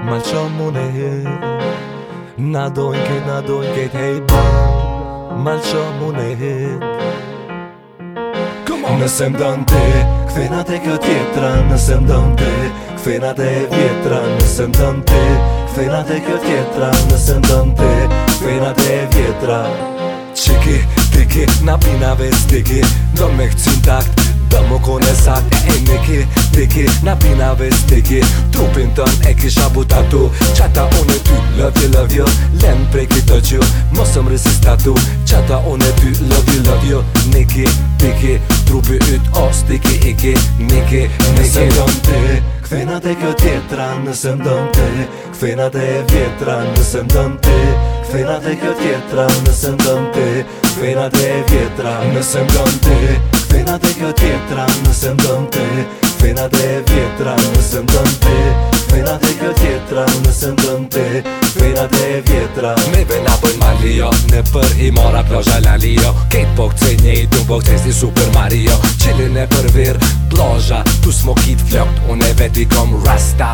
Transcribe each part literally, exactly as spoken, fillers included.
mal shumë unë e na dojnë kejt, na dojnë kejt, hej ba mal shumë unë e nëse m'don ti, kthejna te kjo tjetra. Nëse m'don ti, kthejna te vjetra. Nëse m'don ti, kthejna te kjo tjetra. Nëse m'don ti, kthejna te vjetra. Qiki, tiki, na pinave stiki, do me këcin takt, do më kone sakt. E niki, tiki, na pinave stiki, trupin tën e kisha butatu. Qata unë e ty, love you, love you, len prej këtë që mosëm resistatu. Qata unë e ty, love you, love you, niki, tiki, trupi yt o stiki, iki, niki, niki. Nëse m'don ti, kthejna te kjo tjetra. Nëse m'don ti, kthejna te vjetra. Nëse m'don ti, kthejna te kjo tjetra. Nëse m'don ti, kthejna te vjetra. Nëse m'don ti, kthejna te kjo tjetra. Nëse m'don ti, kthejna te vjetra. Nëse m'don ti, kthejna te kjo tjetra. Nëse m'don ti, kthejna te vjetra. Neve na bojnë Malio, ne për himara plazha Lalio. Kejt po këcej njejt, unë po këcej si Super Mario. Qilin e për vir, plazha, tu smokit flokt, unë e veti kom rasta.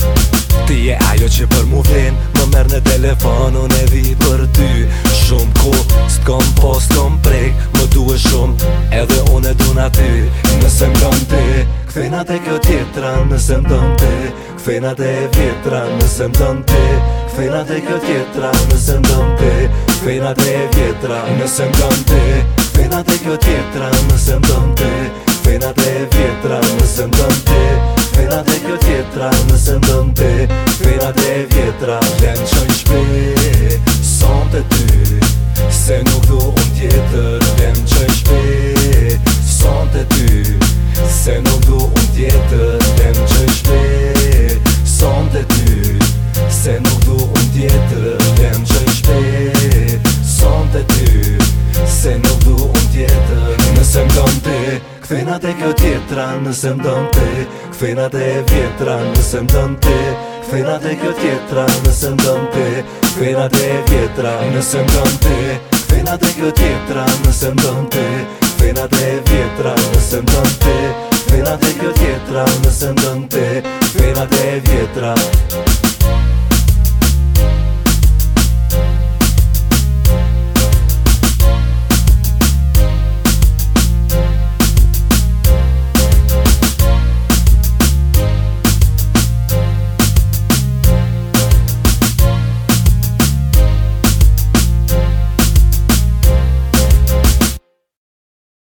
Ti e ajo që për mu vin, më merë në telefon, unë e vi për ty. Shumë ku, s'kom po s'kom prek, më duhe shumë, edhe unë e duna ty. Nëse m'don ti, kthejna te kjo tjetra. Nëse m'don ti, kthejna te vjetra. Nëse m'don ti, kthejna te kjo tjetra. Nëse m'don ti, kthejna te vjetra. Nëse m'don ti, kthejna te kjo tjetra. Nëse m'don ti, kthejna te vjetra. Nëse m'don ti, kthejna te kjo tjetra. Nëse m'don ti, kthejna te vjetra. Lem qojnë shpi, son të ty, se nuk du unë tjetër. Lem qojnë shpi, son të ty, se nuk du unë tjetër. Lem qojnë shpi, son të ty, se nuk du unë tjetër. Lem qojnë shpi, son të ty, se nuk du unë tjetër. Nëse m'don ti, kthejna te kjo tjetra. Nëse m'don ti, kthejna te vjetra. Nëse m'don ti, kthejna te kjo tjetra. Nëse m'don ti, kthejna te vjetra. Nëse m'don ti, kthejna te kjo tjetra. Nëse m'don ti, kthejna te vjetra. Nëse m'don ti, kthejna te kjo tjetra. Nëse m'don ti, kthejna te vjetra.